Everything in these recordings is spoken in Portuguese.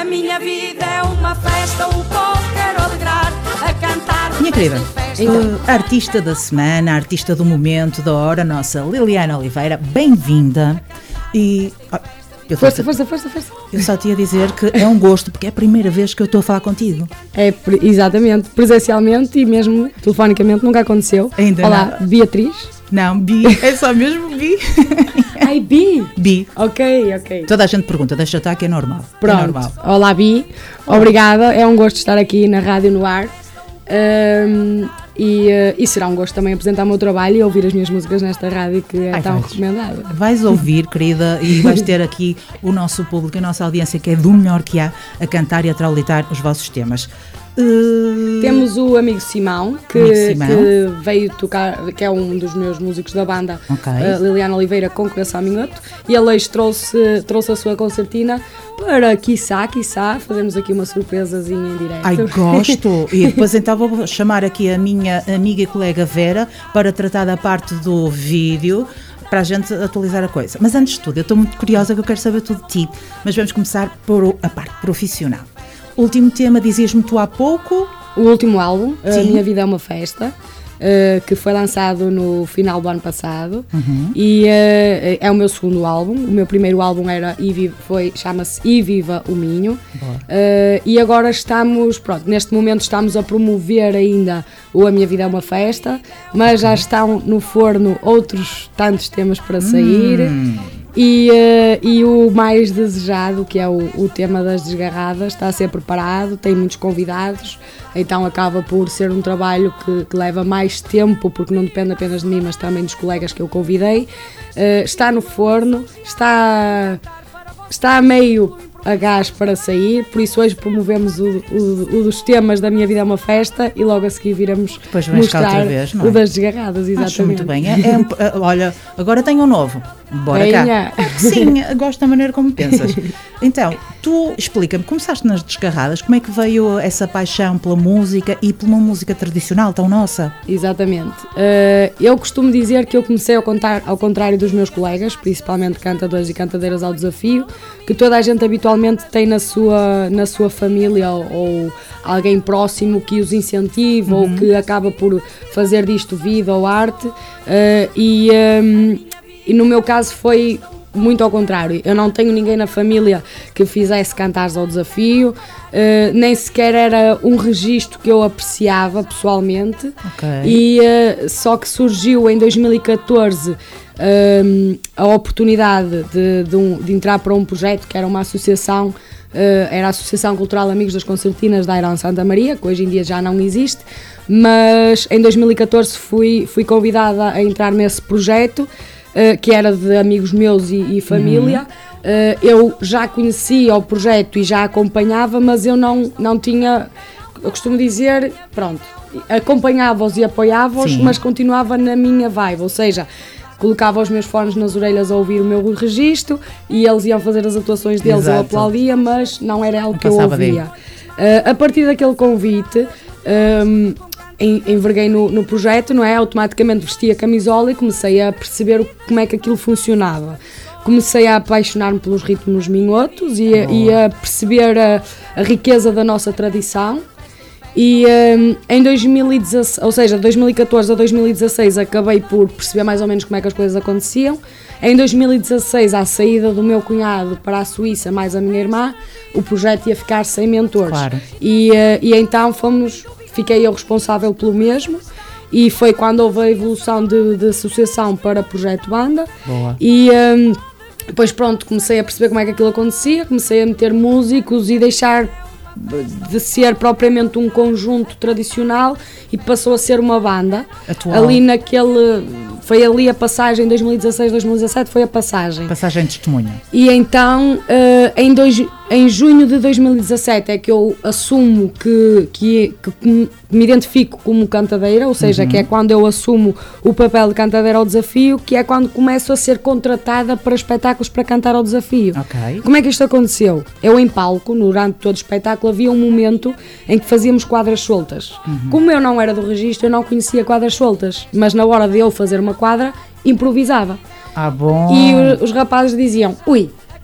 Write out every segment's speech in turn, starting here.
A minha vida é uma festa, o povo quer alegrar, a cantar. Minha querida, a artista da semana, a artista do momento, da hora, nossa Liliana Oliveira, bem-vinda. E... Força. Eu só te ia dizer que é um gosto, porque é a primeira vez que eu estou a falar contigo. Exatamente, presencialmente e mesmo telefonicamente nunca aconteceu. Ainda Olá, não. Beatriz. Não, Bi, é só mesmo Bi. Ai, Bi? Bi. Ok. Toda a gente pergunta, deixa estar que é normal. Pronto. É normal. Olá, Bi. Obrigada, é um gosto estar aqui na Rádio no Ar. E será um gosto também apresentar o meu trabalho e ouvir as minhas músicas nesta rádio que é tão recomendada. Vais ouvir, querida, e vais ter aqui o nosso público, a nossa audiência, que é do melhor que há, a cantar e a traulitar os vossos temas. Temos o amigo Simão, que veio tocar, que é um dos meus músicos da banda, Liliana Oliveira com Coração Minhoto, e ele hoje trouxe a sua concertina para, quiçá, fazermos aqui uma surpresazinha em direto. Ai, gosto! E depois então vou chamar aqui a minha amiga e colega Vera para tratar da parte do vídeo, para a gente atualizar a coisa. Mas antes de tudo, eu estou muito curiosa, que eu quero saber tudo de ti, mas vamos começar por a parte profissional. Último tema, dizias-me tu há pouco. O último álbum, Sim. A Minha Vida é uma Festa, que foi lançado no final do ano passado. E é o meu segundo álbum. O meu primeiro álbum chama-se E Viva o Minho. E agora neste momento estamos a promover ainda o A Minha Vida é uma Festa, mas já estão no forno outros tantos temas para sair. E o mais desejado, que é o tema das desgarradas, está a ser preparado, tem muitos convidados, então acaba por ser um trabalho que leva mais tempo, porque não depende apenas de mim, mas também dos colegas que eu convidei. Está no forno, está meio a gás para sair, por isso hoje promovemos o dos temas da Minha Vida é uma Festa e logo a seguir viramos mostrar outra vez, não é? O das desgarradas, exatamente. Acho muito bem. Olha, agora tenho um novo. Bora cá. Sim, gosto da maneira como pensas. Então, tu explica-me, começaste nas desgarradas, como é que veio essa paixão pela música e por uma música tradicional tão nossa? Exatamente. Eu costumo dizer que eu comecei ao contrário dos meus colegas, principalmente cantadores e cantadeiras ao desafio, que toda a gente habitualmente tem na sua família ou alguém próximo que os incentiva ou que acaba por fazer disto vida ou arte, e no meu caso foi muito ao contrário. Eu não tenho ninguém na família que fizesse cantares ao desafio, nem sequer era um registro que eu apreciava pessoalmente. E só que surgiu em 2014 a oportunidade de entrar para um projeto que era uma associação, era a Associação Cultural Amigos das Concertinas da Airão Santa Maria, que hoje em dia já não existe, mas em 2014 fui convidada a entrar nesse projeto, que era de amigos meus e família. Eu já conhecia o projeto e já acompanhava, mas eu não tinha, eu costumo dizer, acompanhava-os e apoiava-os, mas continuava na minha vibe, ou seja, colocava os meus fones nas orelhas a ouvir o meu registro e eles iam fazer as atuações deles, eu aplaudia, mas não era algo que eu ouvia. A partir daquele convite, enverguei no projeto, não é? Automaticamente vesti a camisola e comecei a perceber como é que aquilo funcionava. Comecei a apaixonar-me pelos ritmos minhotos e a perceber a riqueza da nossa tradição. E em 2016, ou seja, 2014 a 2016 acabei por perceber mais ou menos como é que as coisas aconteciam. Em 2016, à saída do meu cunhado para a Suíça, mais a minha irmã, o projeto ia ficar sem mentores. Claro. E então fiquei eu responsável pelo mesmo, e foi quando houve a evolução de associação para projeto banda. Boa. E depois comecei a perceber como é que aquilo acontecia, comecei a meter músicos e deixar de ser propriamente um conjunto tradicional e passou a ser uma banda. Atual. Foi ali a passagem, 2016, 2017 foi a passagem. Passagem de testemunha. E então, em junho de 2017 é que eu assumo que me identifico como cantadeira, ou seja, que é quando eu assumo o papel de cantadeira ao desafio, que é quando começo a ser contratada para espetáculos para cantar ao desafio. Como é que isto aconteceu? Eu em palco, durante todo o espetáculo, havia um momento em que fazíamos quadras soltas. Como eu não era do registro, eu não conhecia quadras soltas, mas na hora de eu fazer uma quadra, improvisava. Bom. E os rapazes diziam, ui,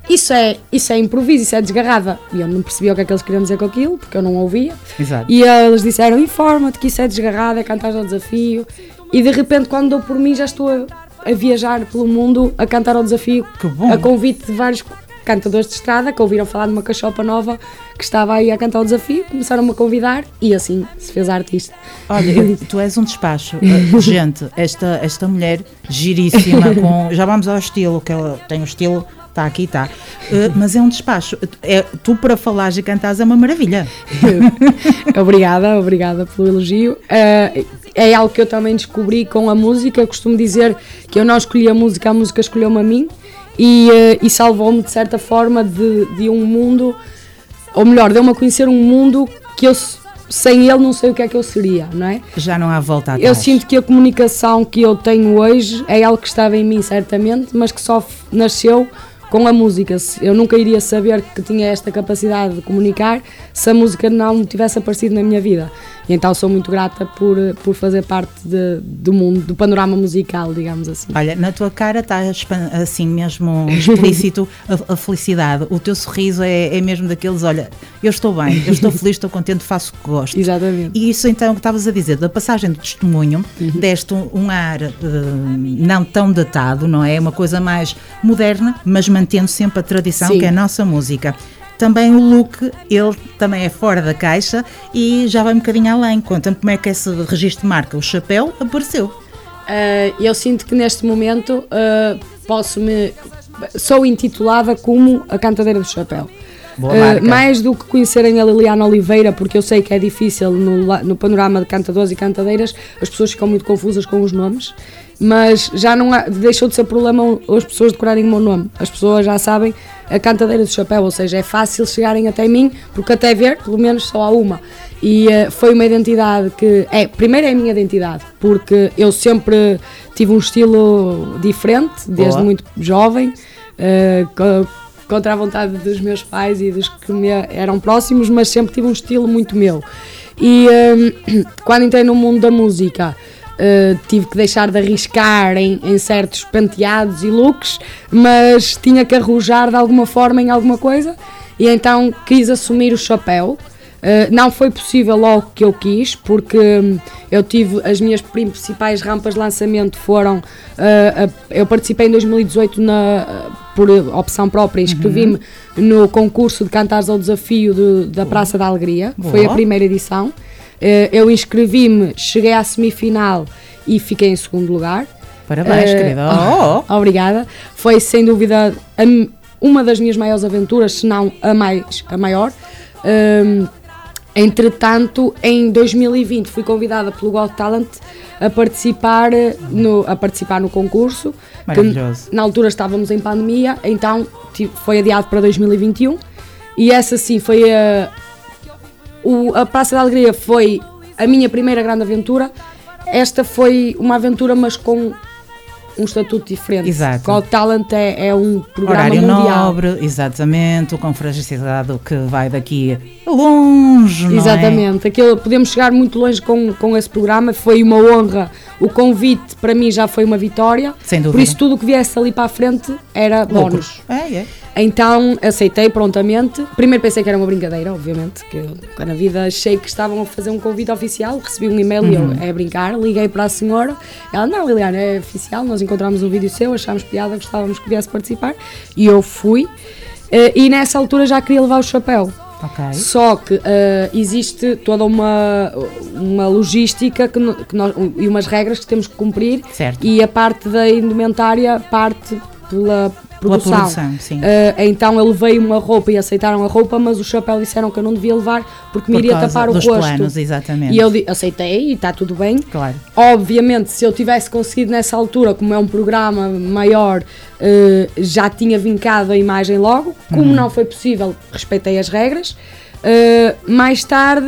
isso é improviso, isso é desgarrada. E eu não percebia o que é que eles queriam dizer com aquilo, porque eu não ouvia. Exato. E eles disseram, informa-te que isso é desgarrada, é cantar ao desafio. E de repente, quando dou por mim, já estou a viajar pelo mundo a cantar ao desafio. Que bom. A convite de vários cantadores de estrada que ouviram falar de uma cachopa nova que estava aí a cantar o desafio, começaram-me a convidar e assim se fez a artista. Olha, tu és um despacho. Gente, esta mulher giríssima, já vamos ao estilo, que ela tem o estilo, está aqui, está. Mas é um despacho. Tu para falares e cantares é uma maravilha. Obrigada pelo elogio. É algo que eu também descobri com a música. Eu costumo dizer que eu não escolhi a música escolheu-me a mim. E salvou-me de certa forma de um mundo, ou melhor, deu-me a conhecer um mundo que eu sem ele não sei o que é que eu seria, não é? Já não há volta atrás. Eu sinto que a comunicação que eu tenho hoje é algo que estava em mim certamente, mas que só nasceu com a música. Eu nunca iria saber que tinha esta capacidade de comunicar se a música não tivesse aparecido na minha vida. E então sou muito grata por fazer parte do mundo, do panorama musical, digamos assim. Olha, na tua cara está assim mesmo explícito a felicidade. O teu sorriso é mesmo daqueles, olha, eu estou bem, eu estou feliz, estou contente, faço o que gosto. Exatamente. E isso então que estavas a dizer, da passagem do testemunho, deste um ar não tão datado, não é? Uma coisa mais moderna, mas mantendo sempre a tradição. Sim. Que é a nossa música. Também o look, ele também é fora da caixa e já vai um bocadinho além. Conta-me como é que esse registro de marca, o chapéu, apareceu. Eu sinto que neste momento sou intitulada como a cantadeira do chapéu. Mais do que conhecerem a Liliana Oliveira, porque eu sei que é difícil no panorama de cantadores e cantadeiras, as pessoas ficam muito confusas com os nomes, mas já não deixou de ser problema as pessoas decorarem o meu nome. As pessoas já sabem a cantadeira do chapéu, ou seja, é fácil chegarem até mim, porque até ver, pelo menos só há uma. E foi uma identidade que primeiro é a minha identidade, porque eu sempre tive um estilo diferente, desde muito jovem, contra a vontade dos meus pais e dos que me eram próximos, mas sempre tive um estilo muito meu. E quando entrei no mundo da música, tive que deixar de arriscar em certos penteados e looks, mas tinha que arrojar de alguma forma em alguma coisa, e então quis assumir o chapéu. Não foi possível logo que eu quis, porque eu tive as minhas principais rampas de lançamento foram, eu participei em 2018 por opção própria, inscrevi-me no concurso de Cantares ao Desafio da Praça da Alegria. Boa. Foi a primeira edição. Eu inscrevi-me, cheguei à semifinal e fiquei em segundo lugar. Parabéns, querida. Obrigada. Foi sem dúvida uma das minhas maiores aventuras, se não a maior. Entretanto, em 2020 fui convidada pelo Got Talent a participar no concurso. Maravilhoso. Que, na altura estávamos em pandemia, então foi adiado para 2021, e essa sim foi a Praça da Alegria foi a minha primeira grande aventura. Esta foi uma aventura, mas com um estatuto diferente. Exato. Got Talent é um programa horário mundial. Nobre, exatamente, com fragilidade que vai daqui longe, não exatamente. Aquilo, podemos chegar muito longe com esse programa. Foi uma honra. O convite para mim já foi uma vitória. Sem dúvida. Por isso tudo o que viesse ali para a frente era bónus. Então aceitei prontamente. Primeiro pensei que era uma brincadeira, obviamente, que eu na vida achei que estavam a fazer um convite oficial, recebi um e-mail e eu, é brincar, liguei para a senhora, ela, não Liliana, é oficial, nós encontramos um vídeo seu, achámos piada, gostávamos que viesse participar, e eu fui, e nessa altura já queria levar o chapéu. Okay. Só que existe toda uma logística e umas regras que temos que cumprir. Certo. E a parte da indumentária parte pela produção. Sim. Então eu levei uma roupa e aceitaram a roupa, mas o chapéu disseram que eu não devia levar porque me iria tapar o rosto. Planos, exatamente. E eu aceitei e está tudo bem. Claro. Obviamente, se eu tivesse conseguido nessa altura, como é um programa maior, já tinha vincado a imagem logo. Como não foi possível, respeitei as regras. Mais tarde,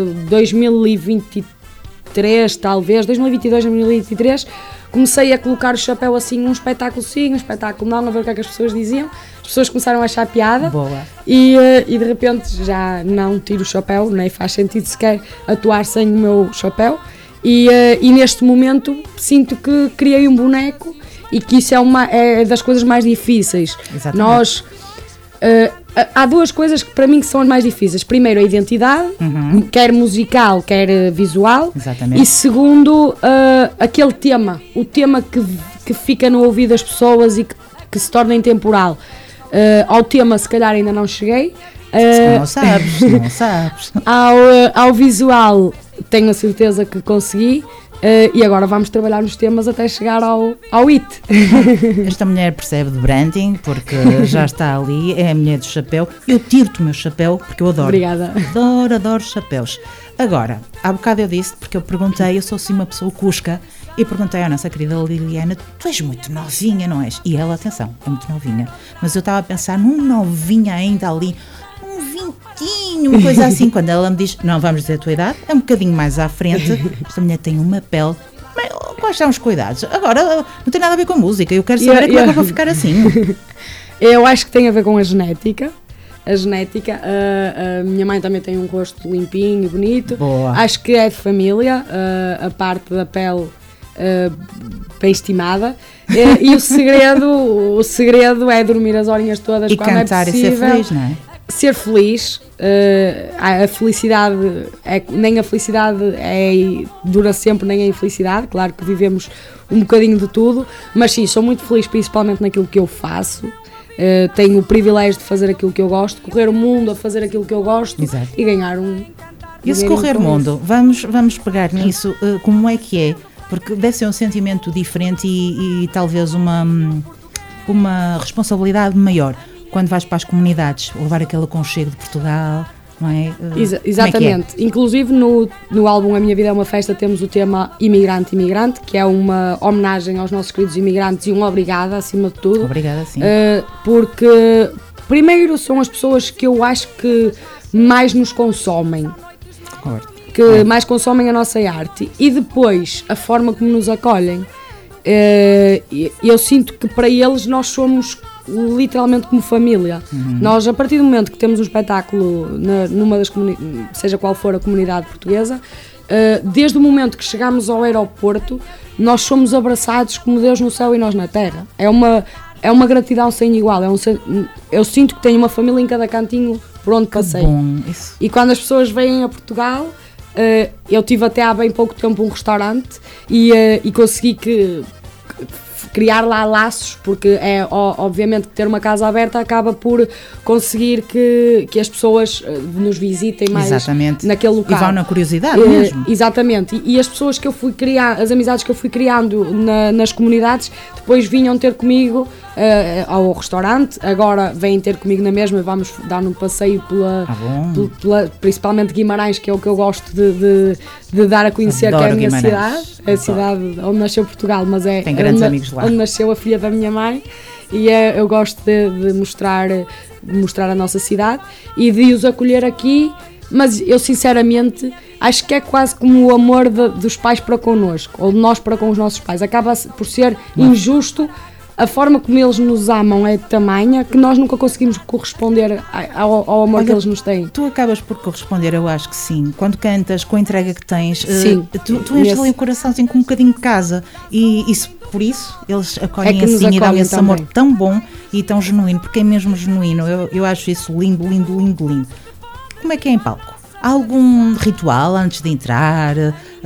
2023 talvez, 2022, 2023, comecei a colocar o chapéu assim, um espetáculo sim, um espetáculo não, a ver o que é que as pessoas diziam. As pessoas começaram a achar piada. Boa. E de repente já não tiro o chapéu, nem faz sentido sequer atuar sem o meu chapéu. E neste momento sinto que criei um boneco e que isso é das coisas mais difíceis. Exatamente. Nós Há duas coisas que para mim que são as mais difíceis. Primeiro, a identidade, quer musical, quer visual. Exatamente. E segundo, aquele tema, o tema que fica no ouvido das pessoas e que se torna intemporal. Ao tema, se calhar, ainda não cheguei. Não sabes. Ao visual, tenho a certeza que consegui. E agora vamos trabalhar nos temas até chegar ao IT. Esta mulher percebe de branding, porque já está ali, é a mulher do chapéu. Eu tiro-te o meu chapéu, porque eu adoro. Obrigada. Adoro chapéus. Agora, há bocado eu disse, porque eu perguntei, eu sou assim uma pessoa cusca, e perguntei à nossa querida Liliana, tu és muito novinha, não és? E ela, atenção, é muito novinha. Mas eu estava a pensar num novinha ainda ali, um vintinho, uma coisa assim. Quando ela me diz, não vamos dizer a tua idade, é um bocadinho mais à frente, esta mulher tem uma pele. Mas quais são os cuidados? Agora, não tem nada a ver com a música, eu quero saber como é que eu vou ficar assim. Eu acho que tem a ver com a genética. A minha mãe também tem um rosto limpinho e bonito. Boa. Acho que é de família, a parte da pele bem estimada. E o segredo é dormir as horinhas todas E quando cantar é possível. e ser feliz, não é? Ser feliz, a felicidade nem a felicidade dura sempre, nem a infelicidade. Claro que vivemos um bocadinho de tudo, mas sim, sou muito feliz principalmente naquilo que eu faço. Tenho o privilégio de fazer aquilo que eu gosto, correr o mundo a fazer aquilo que eu gosto. Exato. E ganhar um. E esse correr mundo, vamos pegar nisso, como é que é? Porque deve ser um sentimento diferente e talvez uma responsabilidade maior quando vais para as comunidades, levar aquele aconchego de Portugal, não é? Exatamente. Como é que é? Inclusive no álbum A Minha Vida é uma Festa temos o tema Imigrante, que é uma homenagem aos nossos queridos imigrantes e um obrigada acima de tudo. Obrigada, sim. Porque primeiro são as pessoas que eu acho que mais nos consomem. Concordo. Que mais consomem a nossa arte e depois a forma como nos acolhem. Eu sinto que para eles nós somos literalmente como família. Nós, a partir do momento que temos um espetáculo numa das seja qual for a comunidade portuguesa, desde o momento que chegamos ao aeroporto, nós somos abraçados como Deus no céu e nós na terra. É uma gratidão sem igual. Eu sinto que tenho uma família em cada cantinho por onde passei. Bom, isso. E quando as pessoas vêm a Portugal, eu tive até há bem pouco tempo um restaurante e consegui criar lá laços, porque obviamente ter uma casa aberta acaba por conseguir que as pessoas nos visitem mais. Exatamente. Naquele local. E vão na curiosidade mesmo. Exatamente. E as pessoas que eu fui criar, as amizades que eu fui criando nas comunidades, depois vinham ter comigo ao restaurante, agora vêm ter comigo na mesma e vamos dar um passeio principalmente Guimarães, que é o que eu gosto de dar a conhecer. Adoro que é a minha Guimarães. cidade, a cidade onde nasceu Portugal, mas é tem grandes amigos lá. Onde nasceu a filha da minha mãe, e eu gosto de mostrar a nossa cidade e de os acolher aqui, mas eu sinceramente acho que é quase como o amor dos pais para connosco, ou de nós para com os nossos pais. Acaba por ser injusto. A forma como eles nos amam é tamanha que nós nunca conseguimos corresponder ao amor que eles nos têm. Tu acabas por corresponder, eu acho que sim. Quando cantas, com a entrega que tens, sim, tu enches ali o coraçãozinho com um bocadinho de casa. E por isso eles acolhem assim e dão esse amor tão bom e tão genuíno, porque é mesmo genuíno. Eu acho isso lindo. Como é que é em palco? Há algum ritual antes de entrar?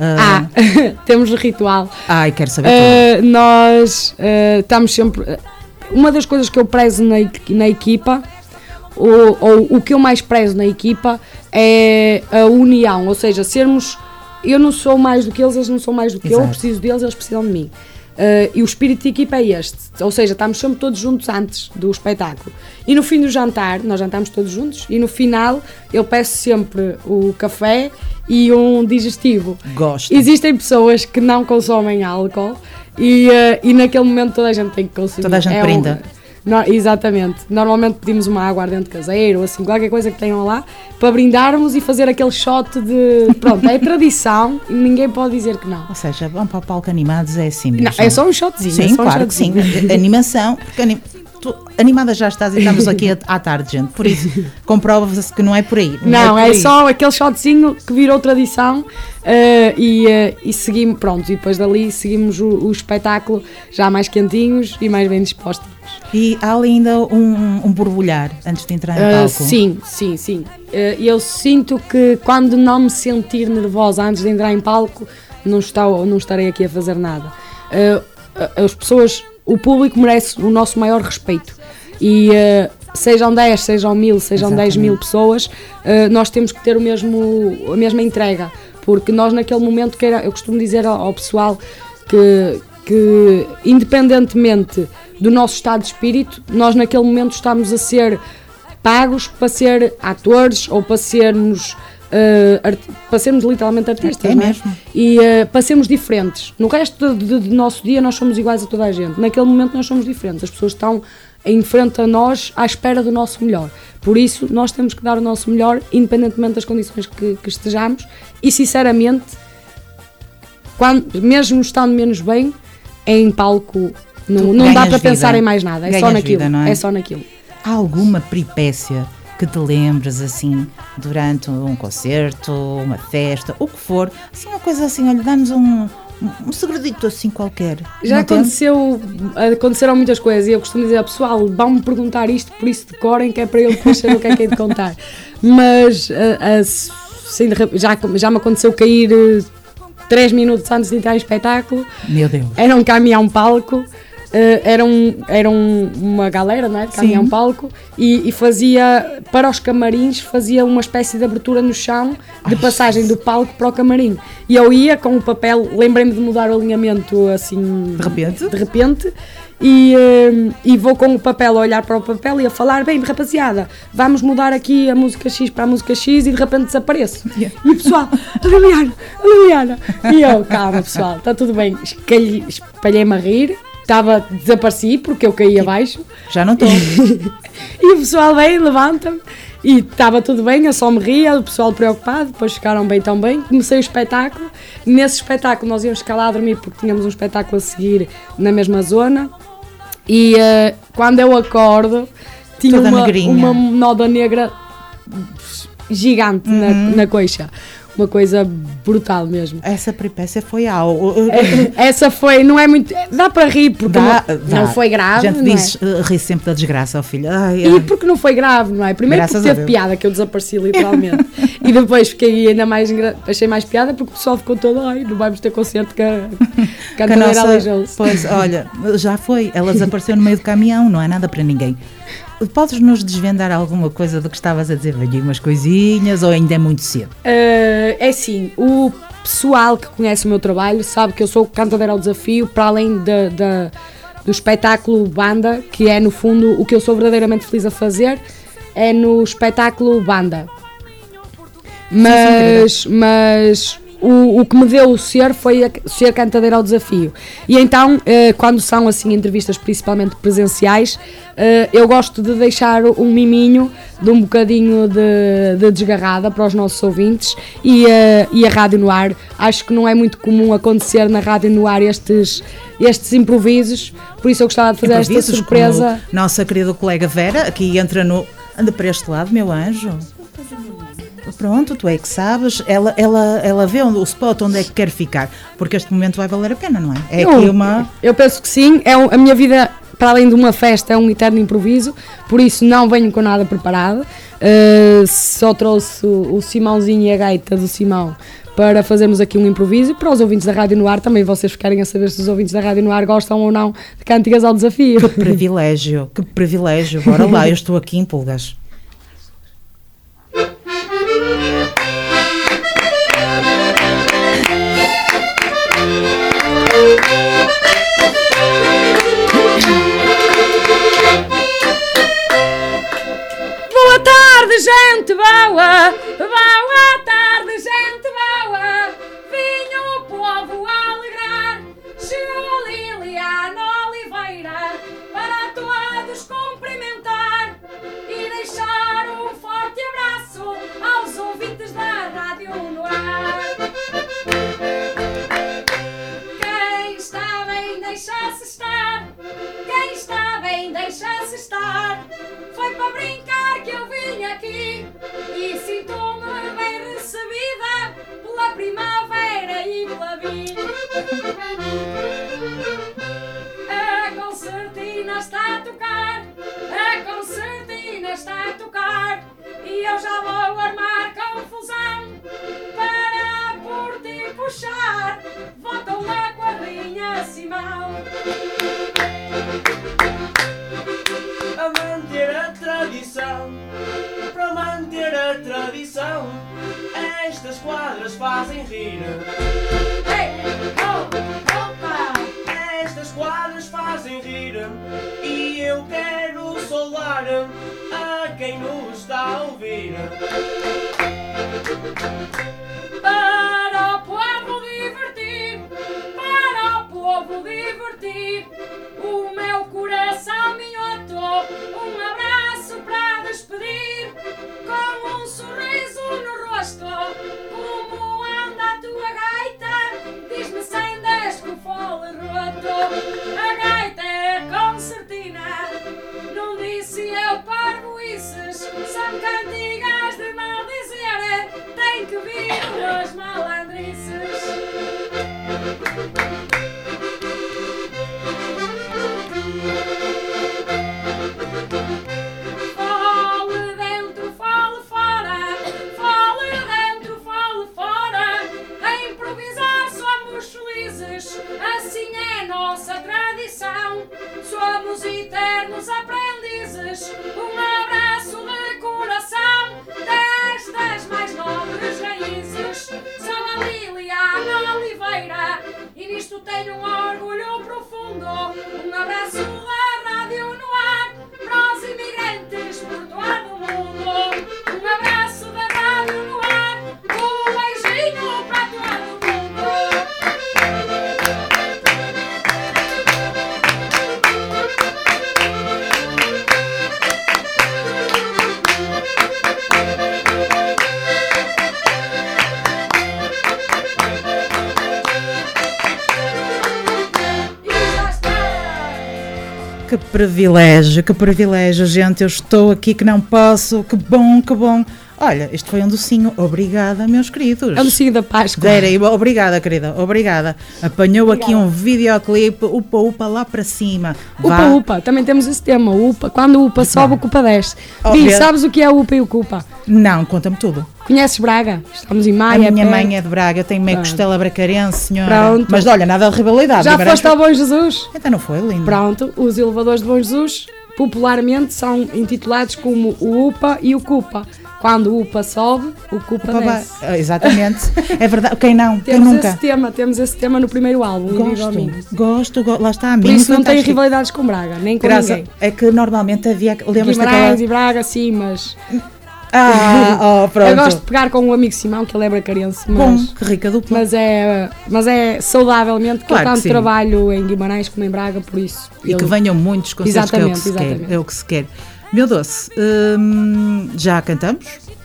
Temos o ritual. Ai, quero saber tudo. Nós estamos sempre... Uma das coisas que eu prezo na equipa, ou o que eu mais prezo na equipa, é a união. Ou seja, eu não sou mais do que eles não são mais do que eu preciso deles, eles precisam de mim. E o espírito de equipa é este, ou seja, estamos sempre todos juntos antes do espetáculo. E no fim do jantar, nós jantamos todos juntos, e no final eu peço sempre o café e um digestivo. Gosto. Existem pessoas que não consomem álcool e naquele momento toda a gente tem que consumir. Toda a gente brinda. Exatamente. Normalmente pedimos uma aguardente caseira ou assim, qualquer coisa que tenham lá, para brindarmos e fazer aquele shot de... Pronto, é tradição e ninguém pode dizer que não. Ou seja, vão para o palco animados, é assim mesmo. Não, é só um shotzinho. Sim, claro que sim. Animação, porque Tu, animada já estás e estamos aqui à tarde, gente. Por isso, comprova-se que não é por aí. Não, por é aí. só aquele shotzinho que virou tradição e seguimos, pronto, e depois dali seguimos o espetáculo já mais quentinhos e mais bem dispostos. E há ainda um borbulhar antes de entrar em palco. Sim. Eu sinto que quando não me sentir nervosa antes de entrar em palco, não estarei aqui a fazer nada. As pessoas, o público merece o nosso maior respeito. E sejam 10, sejam 1000, sejam 10.000 pessoas, nós temos que ter a mesma entrega. Porque nós naquele momento, eu costumo dizer ao pessoal que independentemente do nosso estado de espírito, nós naquele momento estamos a ser pagos para ser atores ou para sermos literalmente artistas, não é? Mesmo. E para sermos diferentes. No resto do nosso dia nós somos iguais a toda a gente. Naquele momento nós somos diferentes. As pessoas estão em frente a nós à espera do nosso melhor. Por isso nós temos que dar o nosso melhor independentemente das condições que estejamos e sinceramente, mesmo estando menos bem, em palco não dá para pensar em mais nada. É só naquilo. Vida, não é? É só naquilo. Há alguma peripécia que te lembres assim durante um concerto, uma festa, o que for, assim uma coisa assim, olha, dá-nos um segredito assim qualquer. Já aconteceram muitas coisas e eu costumo dizer ao pessoal, vão-me perguntar isto, por isso decorem, que é para eu depois saber o que é de contar. Mas assim, já me aconteceu cair 3 minutos antes de entrar em espetáculo. Meu Deus. Era um caminhão-palco. Era uma galera, não é, de caminhão-palco e fazia, para os camarins, fazia uma espécie de abertura no chão de passagem do palco para o camarim. E eu ia com o papel, lembrei-me de mudar o alinhamento assim de repente e vou com o papel a olhar para o papel e a falar, bem, rapaziada, vamos mudar aqui a música X para a música X e de repente desapareço. E o pessoal, a Liliana. E eu, calma pessoal, está tudo bem. Espalhei-me a rir. Desapareci porque eu caí abaixo. Já não estou. E o pessoal veio, levanta-me e estava tudo bem, eu só me ria, o pessoal preocupado, depois ficaram bem tão bem. Comecei o espetáculo, nesse espetáculo nós íamos ficar lá a dormir porque tínhamos um espetáculo a seguir na mesma zona e quando eu acordo tinha uma noda negra gigante na coxa. Uma coisa brutal mesmo. Essa peripécia foi algo. Essa foi, não é muito. Dá para rir, porque não foi grave. A gente diz, ri sempre da desgraça ao filho. E porque não foi grave, não é? Primeiro porque teve piada, que eu desapareci literalmente. E depois fiquei ainda mais. Achei mais piada porque o pessoal ficou todo. Ai, não vamos ter concerto que a cantadeira aleijou-se. Pois, olha, já foi. Ela desapareceu no meio do caminhão, não é nada para ninguém. Podes nos desvendar alguma coisa do que estavas a dizer? Veio umas coisinhas ou ainda é muito cedo? É assim, o pessoal que conhece o meu trabalho sabe que eu sou cantadeira ao desafio, para além do espetáculo banda, que é no fundo o que eu sou verdadeiramente feliz a fazer, é no espetáculo banda. Mas o que me deu o ser foi ser cantadeira ao desafio. E então, quando são assim entrevistas principalmente presenciais, eu gosto de deixar um miminho de um bocadinho de desgarrada para os nossos ouvintes e a Rádio no Ar. Acho que não é muito comum acontecer na Rádio no Ar estes improvisos, por isso eu gostava de fazer esta surpresa. Nossa querida colega Vera, aqui anda para este lado, meu anjo. Pronto, tu é que sabes, ela vê o spot onde é que quer ficar, porque este momento vai valer a pena, não é? Eu penso que sim, a minha vida, para além de uma festa, é um eterno improviso, por isso não venho com nada preparado, só trouxe o Simãozinho e a gaita do Simão para fazermos aqui um improviso, para os ouvintes da Rádio no Ar também vocês ficarem a saber se os ouvintes da Rádio no Ar gostam ou não de Cânticas ao Desafio. Que privilégio, bora lá, eu estou aqui em pulgas. Boa tarde, gente boa! Boa tarde, gente boa! Vinha o povo a alegrar, chegou Liliana Oliveira para todos cumprimentar e deixar um forte abraço aos ouvintes da Rádio no Ar. Quem está bem, deixa-se estar. Quem está bem, deixa-se limão. A manter a tradição, para manter a tradição, estas quadras fazem rir. Estas quadras fazem rir e eu quero saudar a quem nos está a ouvir. Para o povo divertir, para o povo divertir, o meu coração minhoto, um abraço para despedir, com um sorriso no rosto. Como anda a tua gaita? Diz-me sem desco fole roto. A gaita é concertina, não disse eu parvoices, são cantigas de maldizer, tem que vir as malandrices. Fole dentro, fole fora, fole dentro, fole fora, a improvisar somos felizes, assim é nossa tradição, somos eternos aprendizes, um abraço de coração, destas mais nobres raízes, sou a Liliana Oliveira, e nisto tenho um orgulho profundo, um abraço da rádio no ar, para os imigrantes por todo o mundo, um abraço da rádio no ar, um beijinho para todo mundo. Que privilégio, gente, eu estou aqui que não posso, que bom, que bom. Olha, isto foi um docinho, obrigada, meus queridos. É o docinho da Páscoa. Obrigada, querida, obrigada. Apanhou aqui um videoclipe, upa lá para cima. Upa, também temos esse tema, upa, quando o upa sobe, o cupa desce. Bi, sabes o que é o upa e o cupa? Não, conta-me tudo. Conheces Braga? Estamos em maio. A minha mãe é de Braga, eu tenho meio costela bracarense, senhora. Pronto. Mas olha, nada de rivalidade. Já foste ao Bom Jesus? Então não foi, lindo. Pronto, os elevadores de Bom Jesus popularmente são intitulados como o UPA e o CUPA. Quando o UPA sobe, o CUPA desce. Exatamente, é verdade. Quem não? Quem Temos nunca? Temos esse tema no primeiro álbum. Gosto, lá está a mim. Por isso não tem rivalidades com Braga, nem com ninguém. É que normalmente havia, lembras-te Guimarães e Braga, sim, mas... pronto. Eu gosto de pegar com um amigo Simão, que ele é bracarense, bom, que rica dupla. Mas é saudavelmente, que claro eu tanto trabalho em Guimarães como em Braga, por isso. E que venham muitos concertos, que é o que se quer. Meu doce, já cantamos,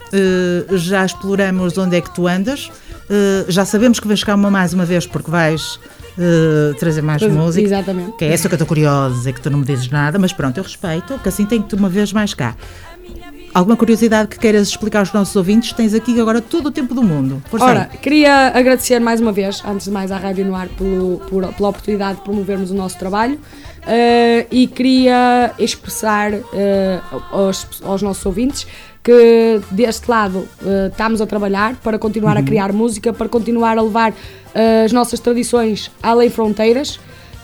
já exploramos onde é que tu andas, já sabemos que vais cá mais uma vez porque vais trazer mais música. Exatamente. Que é essa que eu estou curiosa, é que tu não me dizes nada, mas pronto, eu respeito, que assim tenho que uma vez mais cá. Alguma curiosidade que queiras explicar aos nossos ouvintes? Tens aqui agora todo o tempo do mundo. Ora, queria agradecer mais uma vez, antes de mais, à Rádio no Ar pela oportunidade de promovermos o nosso trabalho e queria expressar aos nossos ouvintes que deste lado estamos a trabalhar para continuar a criar música, para continuar a levar as nossas tradições além fronteiras.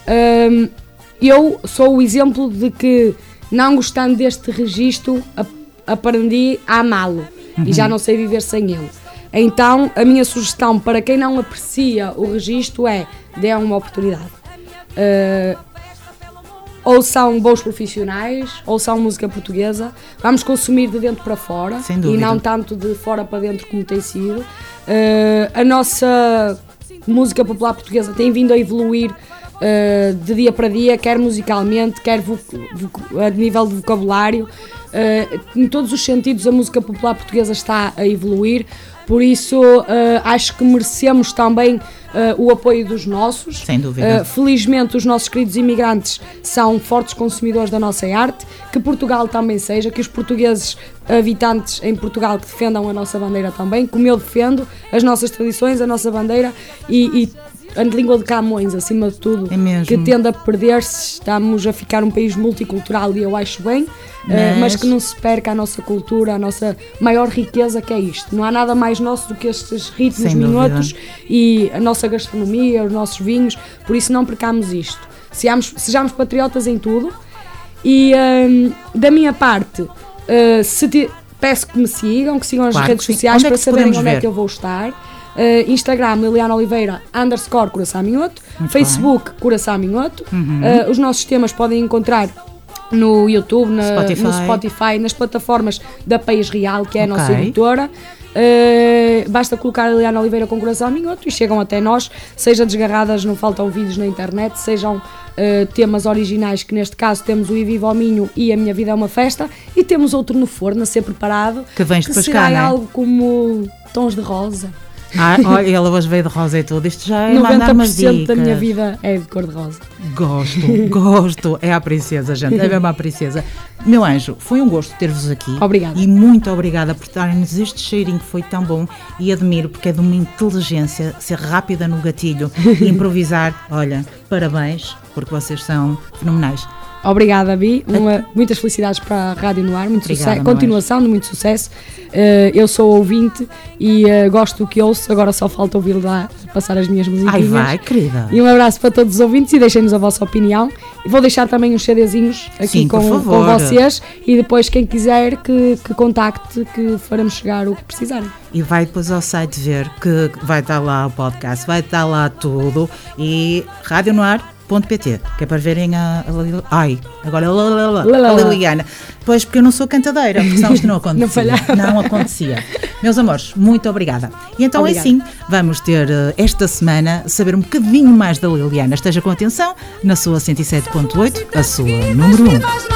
Eu sou o exemplo de que, não gostando deste registro, aprendi a amá-lo e já não sei viver sem ele. Então, a minha sugestão para quem não aprecia o registro é: dê uma oportunidade. Ou são bons profissionais, ou são música portuguesa. Vamos consumir de dentro para fora e não tanto de fora para dentro como tem sido. A nossa música popular portuguesa tem vindo a evoluir de dia para dia, quer musicalmente, quer a nível de vocabulário. Em todos os sentidos a música popular portuguesa está a evoluir, por isso acho que merecemos também o apoio dos nossos. Sem dúvida. Felizmente os nossos queridos imigrantes são fortes consumidores da nossa arte, que Portugal também seja, que os portugueses habitantes em Portugal que defendam a nossa bandeira também, como eu defendo as nossas tradições, a nossa bandeira e a língua de Camões, acima de tudo, É mesmo. que tende a perder-se. Estamos a ficar um país multicultural e eu acho bem, mas que não se perca a nossa cultura, a nossa maior riqueza, que é isto. Não há nada mais nosso do que estes ritmos Sem dúvida. minutos e a nossa gastronomia, os nossos vinhos, por isso não percamos isto. Sejamos patriotas em tudo e da minha parte, peço que me sigam, que sigam as Claro redes que sim. sociais Onde é para que saberem podemos onde é ver? que eu vou estar. Instagram Liliana Oliveira _Coração Minhoto, Muito Facebook Coração Minhoto. Os nossos temas podem encontrar no YouTube, no Spotify, nas plataformas da País Real, que é a nossa Ok. editora. Basta colocar a Liliana Oliveira com Coração Minhoto e chegam até nós, seja desgarradas, não faltam vídeos na internet, sejam temas originais, que neste caso temos o E Viva ao Minho e A Minha Vida é uma Festa, e temos outro no forno a ser preparado, Que vens depois será cá, não é? algo como Tons de Rosa. Olha, ela hoje veio de rosa e tudo. Isto já é mandar umas 90% dicas. da minha vida é de cor de rosa. Gosto. É a princesa, gente. É mesmo a princesa. Meu anjo, foi um gosto ter-vos aqui. Obrigada. E muito obrigada por darem-nos este cheirinho que foi tão bom. E admiro, porque é de uma inteligência ser rápida no gatilho e improvisar. Olha, parabéns, porque vocês são fenomenais. Obrigada, Bi. Muitas felicidades para a Rádio no Ar, muito Obrigada, sucesso, meu continuação de muito sucesso. Eu sou ouvinte e gosto do que ouço, agora só falta ouvir lá passar as minhas musiquinhas. Ai, vai, querida. E um abraço para todos os ouvintes e deixem-nos a vossa opinião. E vou deixar também uns CDzinhos aqui Sim, por com favor. vocês e depois quem quiser que contacte, que faremos chegar o que precisarem. E vai depois ao site ver que vai estar lá o podcast, vai estar lá tudo. E radionoar.pt, que é para verem a Liliana. Pois, porque eu não sou cantadeira, porque senão isto não acontecia. Não falhava. Não acontecia. Meus amores, muito obrigada. E então Obrigada. assim, vamos ter esta semana saber um bocadinho mais da Liliana. Esteja com atenção na sua 107.8, a sua número 1.